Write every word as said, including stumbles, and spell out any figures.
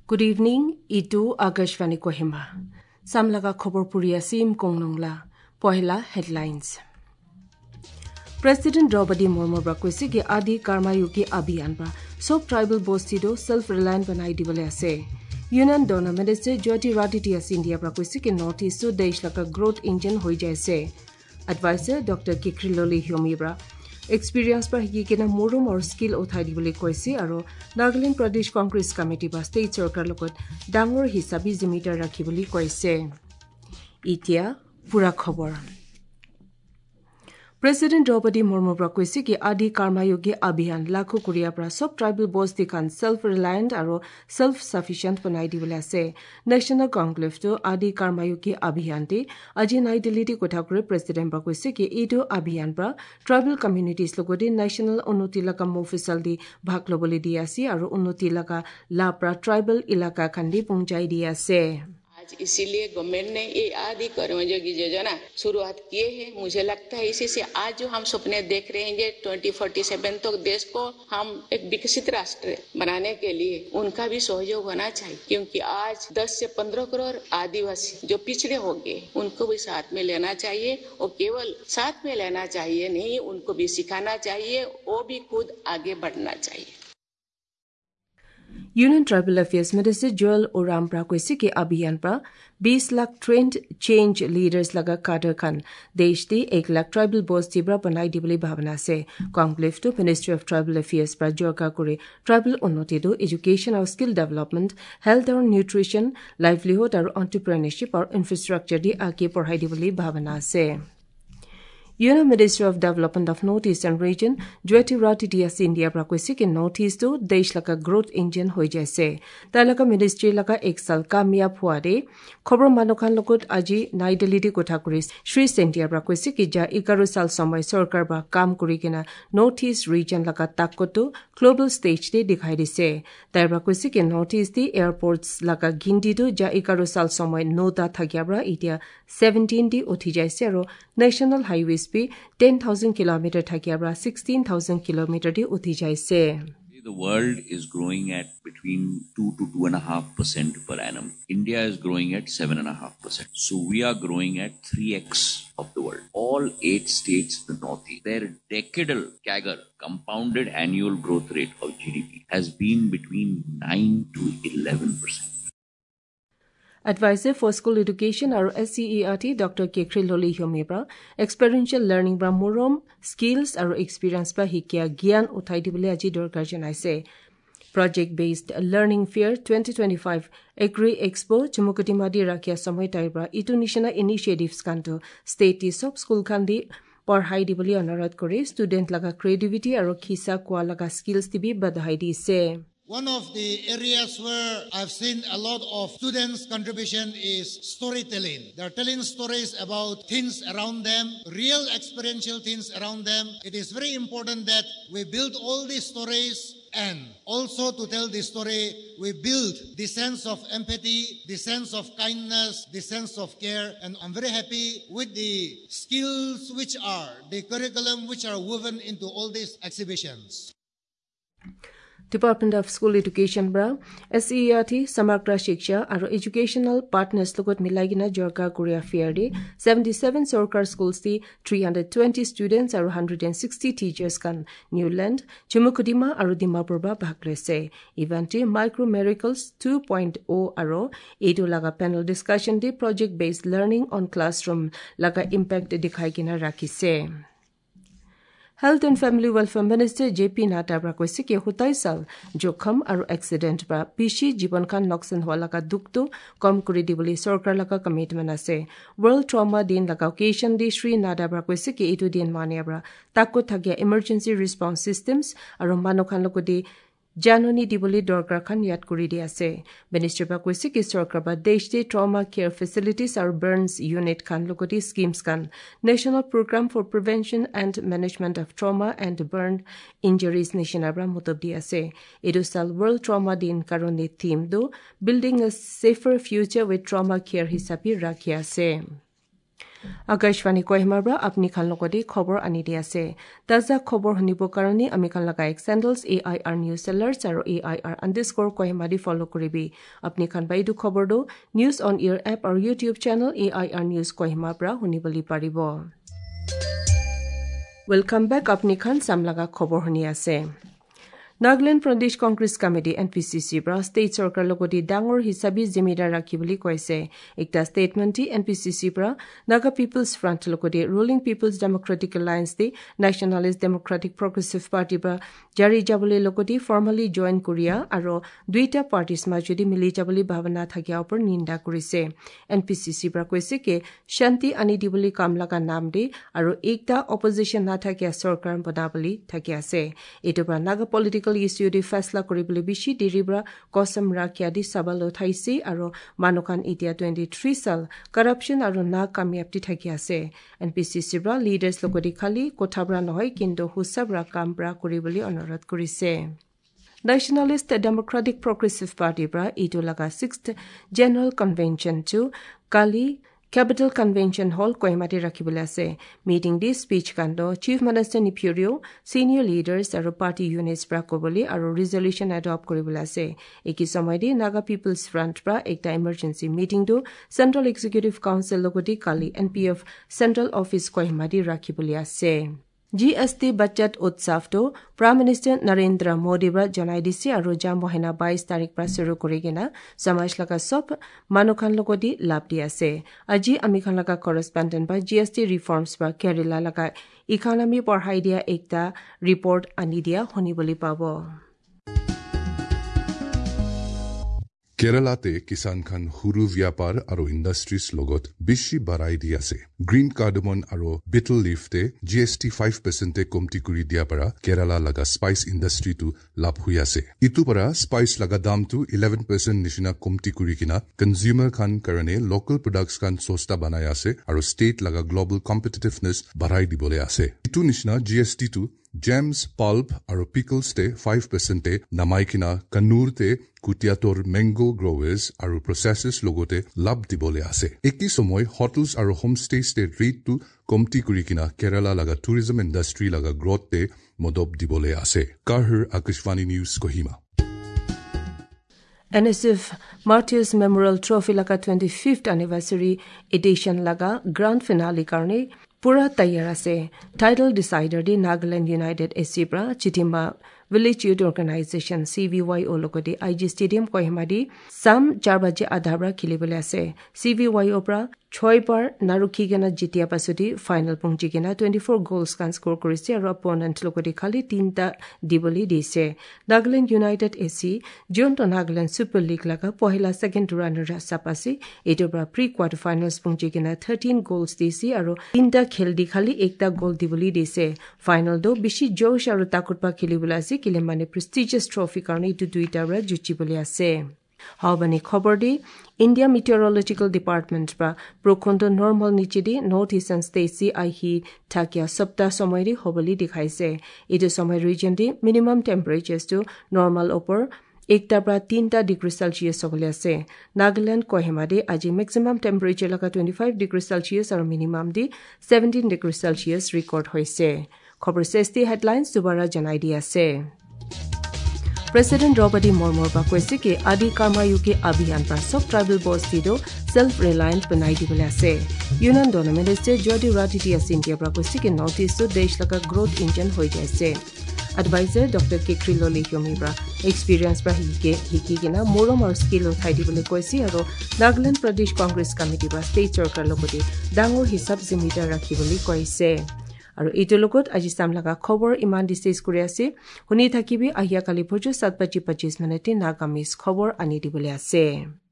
Good evening, Itu Agashvani Kohima. Samlaga khobor puri asim kongnongla. Pohila headlines. President Draupadi Murmu brakwesi ke Adi Karmayugi Abhiyan ba sob tribal bostido self-reliant banai dibole ase. Union Donor Minister Jyoti Raditya Scindia brakwesi ke North East to desh laka growth engine hoi jaise. Advisor Doctor Kikriloli Hyomibra experience par hiki kena murum or skill uthai dibole koise aro Nagaland Pradesh Congress Committee ba state sarkar lokot dangor hisabi zimiter rakhiboli koise. Itia pura khobor. President Draupadi Murmu brakwesi ke Adi Karmayugi Abhiyan lakho Korea pra sob tribal boss dikan self-reliant aro self-sufficient banai dibole ase. National Conclave to Adi Karmayugi Abhiyan te aji nai Delhi ti kotha kore President brakwesi ke Edo Abhiyan pra tribal communities logodi national unnoti laka official di bhag lobole di ase aro unnoti laka la pra tribal ilaka khandi pungjai di ase. इसीलिए government ने ये आदि कर्मयोगी योजना शुरुआत किए हैं। मुझे लगता है इसी से आज जो हम सपने देख रहे हैं ट्वेंटी फोर्टी सेवन तक देश को हम एक विकसित राष्ट्र बनाने के लिए उनका भी सहयोग होना चाहिए, क्योंकि आज दस से पंद्रह करोड़ आदिवासी जो पिछड़े हो गए उनको भी साथ में लेना चाहिए और केवल साथ में लेना चाहिए नहीं, उनको भी सिखाना चाहिए, वो भी खुद आगे बढ़ना चाहिए। Union Tribal Affairs Minister Joel Oram brakwesi ke Abhiyan pra twenty lakh trained change leaders laga cadre khan desh de one lakh tribal boss tibra banai dibole bhavana se. Conclave to Ministry of Tribal Affairs pra jorka kore tribal unnoti do education or skill development, health or nutrition, livelihood or entrepreneurship or infrastructure di age porhai dibole bhavana se. Union Minister of Development of North Eastern Region Jyoti Raditya Scindia brakwesi ke North East to desh laka growth engine hoi jaise. Talaka ministry laka ek sal kamyab hua de khobor manokhan lokot aji nai Delhi ti kotha kore Shri Scindia brakwesi ke ja eleven sal samay sarkar ba kam kori kena North East region laka takoto global stage te dikhai dise. Tai brakwesi ke North East ti airports laka gindi to ja eleven sal samay no da thagya bra itia seventeen di uthi jaise aro national highways be ten thousand kilometer thakyabra sixteen thousand kilometer di uthi jaise. The world is growing at between two to two and a half percent per annum. India is growing at seven and a half percent. So we are growing at three x of the world. All eight states in the Northeast, their decadal C A G R, compounded annual growth rate of G D P, has been between nine to eleven percent. Advisor for School Education or S C E R T Doctor Kikriloli Hyomibra experiential learning bra murom skills or experience ba hikya gyan uthai dibole aji dorkar janaise. Project based learning fair twenty twenty-five Agri Expo Chumukutimadi rakhya samay taibra itu nishana initiatives kanto state sub school khandi porhai dibole anurodh kore student laga creativity aro khisa kwa laga skills tibi badhai dise. One of the areas where I've seen a lot of students' contribution is storytelling. They're telling stories about things around them, real experiential things around them. It is very important that we build all these stories, and also to tell the story, we build the sense of empathy, the sense of kindness, the sense of care. And I'm very happy with the skills which are, the curriculum which are woven into all these exhibitions. Department of School Education bra S C E R T Samagra Shiksha aro educational partners logot milagina jorka Korea fair de seventy-seven sarkar schools di three hundred twenty students aro one hundred sixty teachers kan Newland Chumukudima aro Dimapur ba bhag lese. Event de Micro Miracles two point oh aro edo laga panel discussion de project based learning on classroom laga impact dikhai kina rakhise. Health and Family Welfare Minister J P Nata brakwesi ke hutai sal jokham aro accident ba pishi jibon khan noksan hola ka dukto kom kuri diboli sarkar laka commitment ase. World Trauma Din laka occasion di Shri Nata brakwesi ke itu din mania bra takko thagya emergency response systems aro manokhan lokodi Janoni diboli dorkar khan yat kuri di ase. Minister brakwesi ke sarkar ba desh de trauma care facilities aro burns unit khan lokodi schemes khan National Program for Prevention and Management of Trauma and Burn Injuries nation abra mutab di ase. Edusal World Trauma Din karone theme do building a safer future with trauma care hisabi rakhya ase. Akashvani কহিমাৰ আপনি খান লগতে খবৰ আনি দি আছে তাজা খবৰ শুনিব কাৰণে আমি খান লগা এক চেণ্ডেলছ এ আই আৰ নিউজ চেলাৰ্ছ আৰু A I R underscore Kohima দি ফ'ল' কৰিবি আপনি খান বাইদু খবৰটো নিউজ অন ইয়াৰ এপ আৰু YouTube channel A I R news কহিমাৰ পৰা শুনিবলৈ পাৰিব ৱেলকাম বেক আপনি খান চামলাগা খবৰ শুনি আছে নাগালেণ্ড প্ৰদেশ Congress committee N P C C পৰা ষ্টেট চৰকাৰ লগতে ডাঙৰ হিচাপে জিম্মেদাৰ ৰাখিবলৈ কৈছে একটা ষ্টেটমেণ্টে এন পি চি চি পৰা নাগা পিপলছ ফ্ৰণ্ট লগতে ৰুলিং পিপলছ ডেমক্ৰেটিক এলায়েন্স দি নেশ্যনেলিষ্ট ডেমক্ৰেটিক প্ৰগ্ৰেছিভ পাৰ্টিৰ পৰা জাৰি যাবলৈ লগতে ফৰ্মেলি জইন কৰিয়া আৰু দুইটা পাৰ্টিৰ মাজতে মিলি যাবলৈ ভাৱনা থকাৰ ওপৰত নিন্দা কৰিছে এন পি চি চি পৰা কৈছে যে শান্তি আনি দিবলৈ কাম লগা নাম দি আৰু একটা অপজিশ্যন নাথাকে চৰকাৰ বনাবলৈ থাকি আছে এইটো পৰা নাগা পলিটিকেল ইছ্যু দি ফেচলা কৰিবলৈ বেছি দেৰিবৰা কসম ৰাখিয়া দি চাবাল উঠাইছে আৰু মানুহখান এতিয়া টুৱেণ্টি থ্ৰী চাল কৰাপশ্যন আৰু না কামিয়াবি থাকি আছে এন পি চি চিৰ পৰা লিডাৰ্ছ লগতে খালি কথাবৰা নহয় কিন্তু হুচাবৰা কামবৰা কৰিবলৈ অনুৰোধ কৰিছে নেশ্যনেলিষ্ট ডেমক্ৰেটিক প্ৰগ্ৰেছিভ পাৰ্টিৰ পৰা এইটো লগা ছিক্সথ জেনেৰেল কনভেনশ্যনটো কালি Capital Convention Hall Kohimati rakhibole ase meeting di speech kando Chief Minister Nipurio senior leaders aru party units pra koboli aru resolution adopt koribole ase eki somoy di Naga People's Front pra ekta emergency meeting do Central Executive Council logoti kali N P F Central Office Kohimati rakhibole ase G S T budget utsav to Prime Minister Narendra Modi bra janai dise aru jam mohina বাইশ তাৰিখ পৰা শুৰু কৰিগিনা সমাজ লগা সব মানুখান লগতি লাভ দি আছে আজি আমি খান লগা কৰেসপন্ডেন্ট বা G S T reforms বা কেৰালা লগা ইকনমি পঢ়াই দিয়া একটা ৰিপৰ্ট আনি দিয়া শুনিবলৈ পাব কেৰালাতে কিষাণ খান হুৰু ব্যাপাৰ আৰু ইণ্ডাষ্ট্ৰিজ লগত বেছি বাঢ়াই দি আছে গ্ৰীণ কাৰ্ডমন আৰু বিটল লিফতে জি এছ টি ফাইভ পাৰ্চেণ্টে কমতি কৰি দিয়া পৰা কেৰালা লগা স্পাইচ ইণ্ডাষ্ট্ৰিটো লাভ হৈ আছে ইটো পৰা স্পাইচ লগা দামটো ইলেভেন পাৰ্চেণ্ট নিচিনা কমতি কৰি কিনা কনজিউমাৰ খান কাৰণে লোকেল প্ৰডাক্টছ খান সস্তা বনাই আছে আৰু ষ্টেট লগা গ্ল'বেল কম্পিটিটিভনেছ বঢ়াই দিবলৈ আছে ইটো নিচিনা জি এছ টিটো জেমছ পাল্প আৰু পিকলছতে ফাইভ পাৰ্চেণ্টে নামাই কিনা কানুৰতে কুটিয়াটোৰ মেংগো গ্ৰ'ৱেজ আৰু প্ৰচেছেছ লগতে লাভ দিবলৈ আছে একে সময় হোটেলছ আৰু হোমষ্টেজতে ৰেটটো কমতি কৰি কিনা কেৰালা লগা টুৰিজম ইণ্ডাষ্ট্ৰী লগা গ্ৰথতে মদত দিবলৈ আছে কাহিৰ Akashvani news Kohima N S F Martyrs Memorial Trophy laga twenty-fifth anniversary edition laga grand finale karne pura taiyar ase title decider di Nagaland United S C pra Chitima Village Youth Organization C V Y O logodi I G Stadium Kohima di sam four baje adhabra khilibole ase C V Y O pra ছয় বাৰ নাৰুকি গেনা জিতিয়া পাছতি final পৌঁছি গেনা twenty-four গোলছ কান score কৰিছে আৰু opponent লগতে খালি তিনটা দিবলি দিছে Nagaland United AC যোনটো নাগালেণ্ড সুপাৰ লীগ লগা পহিলা সেকেন্ড ৰাউণ্ডৰ চাপাছি এইটোৰ পৰা প্ৰি কোৱাৰ্টাৰ ফাইনেলছ পৌঁছি গেনা thirteen গোলছ দিছে আৰু তিনটা খেল দি খালি একটা গোল দিবলি দিছে ফাইনেল দো বেছি জোশ আৰু তাকতপা খেলিবলৈ আছে কিলে মানে প্ৰেষ্টিজিয়াছ ট্ৰফি কাৰণে এইটো দুইটা পৰা জুচিবলৈ আছে হাওবানি খবৰ দি ইণ্ডিয়া মিটিঅৰলজিকেল ডিপাৰ্টমেণ্ট পৰা প্ৰখণ্ড নৰ্মেল নিচে দি নৰ্থ ইষ্টাৰ্ণ ষ্টেটছি আহি থাকিয়া সপ্তাহ সময়ৰে হ'বলৈ দেখাইছে এইটো সময় ৰিজন দি মিনিমাম টেম্পাৰেচাৰটো নৰ্মেল ওপৰ একটা পৰা তিনটা ডিগ্ৰী চেলচিয়াছ হ'বলৈ আছে নাগালেণ্ড কহিমা দি আজি মেক্সিমাম টেম্পাৰেচাৰ লগা twenty-five ডিগ্ৰী চেলচিয়াছ আৰু মিনিমাম দি seventeen ডিগ্ৰী চেলচিয়াছ ৰেকৰ্ড হৈছে খবৰ চেষ্টি হেডলাইনছ দুবাৰা জনাই দি আছে President Draupadi Murmu ba koise ke Adi Karmayuki Abhiyan par sob tribal basti do self reliant banai dibole ase Union Donor Minister Jyoti Raditya Scindia ba koise ke North East to desh laga growth engine hoi jaise Advisor Doctor Kekri Loli Hyomi ba experience ba hike hiki gina morom or skill uthai dibole koise aro Nagaland Pradesh Congress Committee ba state sarkar logoti dangor hisab zimita rakhibole koise আৰু এইটো লগত আজি সামলাগা খবৰ ইমান dishes কৰি আছে শুনি থাকিবি আহিয়া কালি ভোজ seven twenty-five মিনিটে নাগামিজ খবৰ আনি দিবলৈ আছে